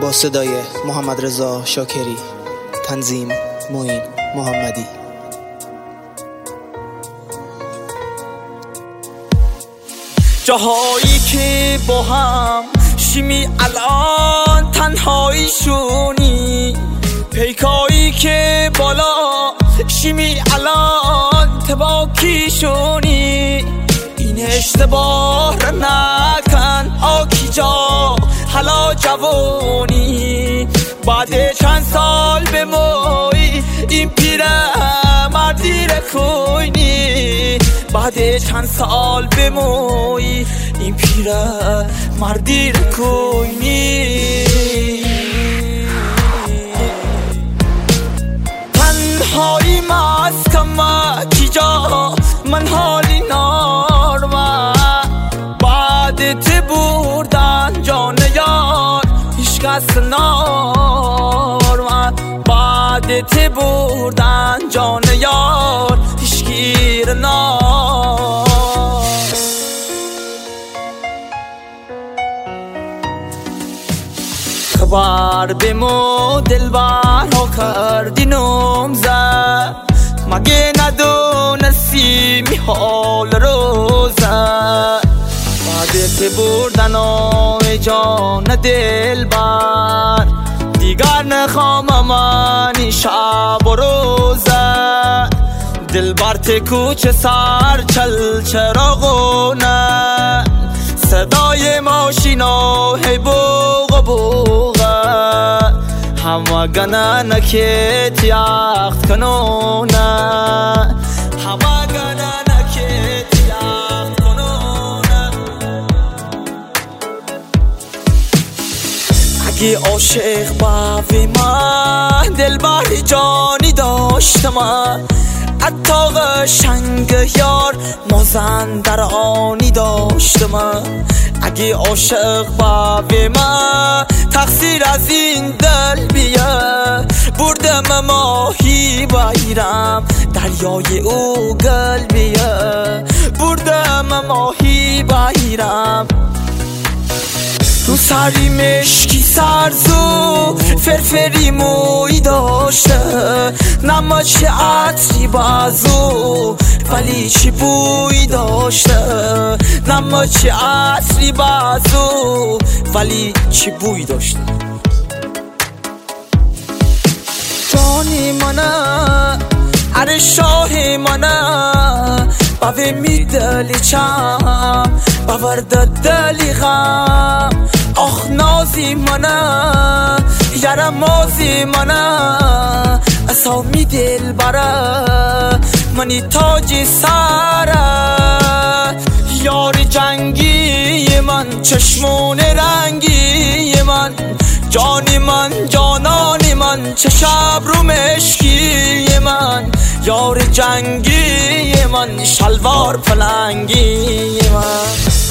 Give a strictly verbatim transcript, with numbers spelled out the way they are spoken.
با صدای محمد رضا شاکری، تنظیم معین محمدی. جاهایی که با هم شیمی الان تنهایی شونی، پیکایی که بالا شیمی الان تباکی شونی. این اشتباه را نکن آکی جا حالا جوانی، بعد چند سال به موی این پیره مردی را کوینی. بعد چند سال به موی این پیره مردی را کوینی. تنهایی مستم کی جا من حالی نارم، بعد تی بردن جان یار هیچ کس نارم. بعد تی بردن جان یار هیچ گیر نار. خبر بمو دلبر ها کردی نمزه، مگه ندونستی می حال روزه. بعد که بردن آی جان دلبر، دیگر نخوام من شب و روزه. دلبر ته کوچه سر چل چراغونه، صدای ماشینا هی بوغ بوغه. همه گنه نکت یخت کنونه، همه گنه نکت یخت کنونه. اگه عاشق باوی من دلبر جانی داشتم، حتی قشنگ یار مازندرانی داشتم. اگه عاشق باوی من تقصیر از این دل بیه، بردم ماهی بایرم دریای او گل بیه. بردم ماهی بایرم رو سری مشکی سرزو، فرفری موی داشته، نما چه عطری بازو ولی چی بوی داشته. نما چه عطری بازو ولی چی بوی داشته. جانی منه اره شاه منه، باوی می دلی چم باورده دلی غم. آخ نازی منه یارم مازی منه، اصلا می دل بره منی تاجی سره. یار جنگی من چشمون رنگی من، جانی من جانانی من چه شب رو مشکی من. یار جنگی من شلوار پلنگی من.